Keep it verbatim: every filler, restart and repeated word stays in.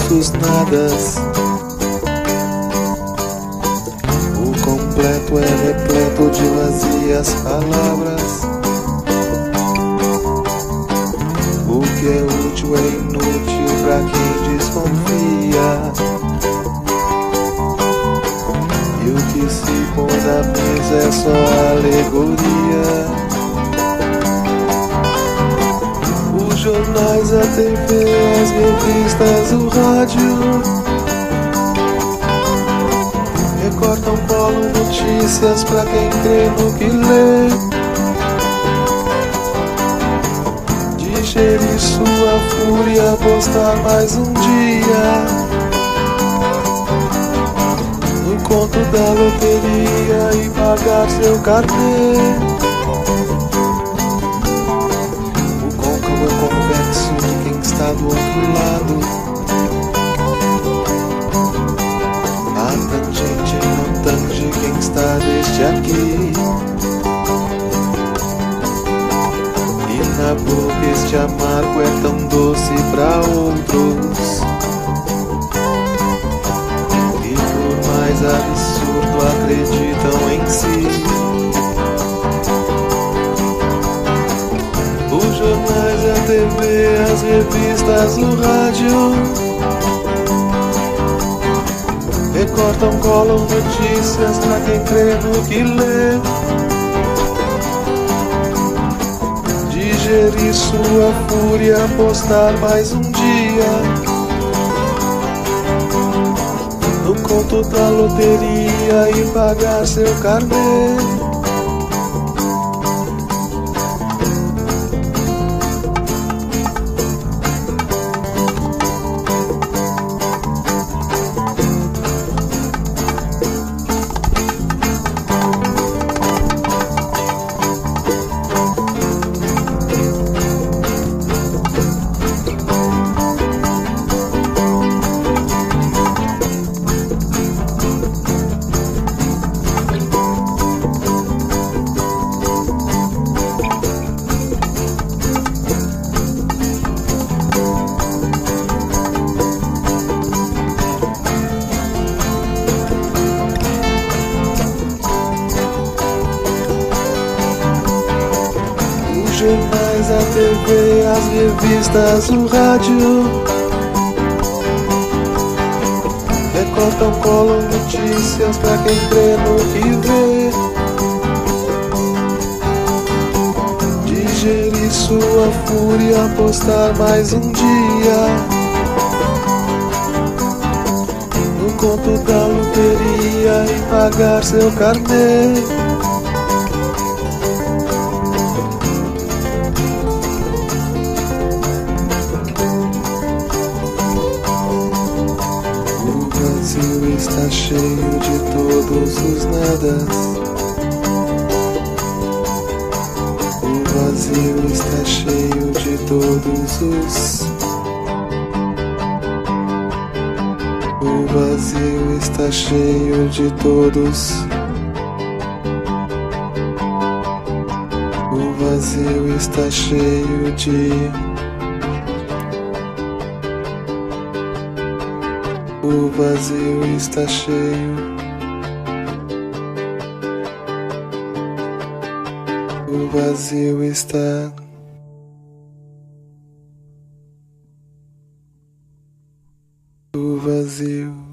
os nadas. O completo é repleto de vazias palavras. O que é útil é inútil pra quem desconfia. E o que se põe na mesa é só alegoria. Os jornais, a T V, as revistas, o rádio recortam, colam notícias pra quem crê no que lê. Digerir sua fúria, postar mais um dia no conto da loteria e pagar seu carnê. O côncavo é convexo de quem está do outro lado. A tangente não tange quem está deste aqui. E na boca este amargo é tão doce pra outros. E por mais absurdo acreditam em si. Os jornais, a T V, as revistas, o rádio recortam, colam notícias pra quem crê no que lê. Digerir sua fúria, postar mais um dia no conto da loteria e pagar seu carnê. Os jornais, a T V, as revistas, o rádio recortam, colam notícias pra quem crê no que vê. Digerir sua fúria, postar mais um dia no conto da loteria e pagar seu carnê. O vazio está cheio de todos os nadas. O vazio está cheio de todos os. O vazio está cheio de todos. O vazio está cheio de. O vazio está cheio. O vazio está. O vazio.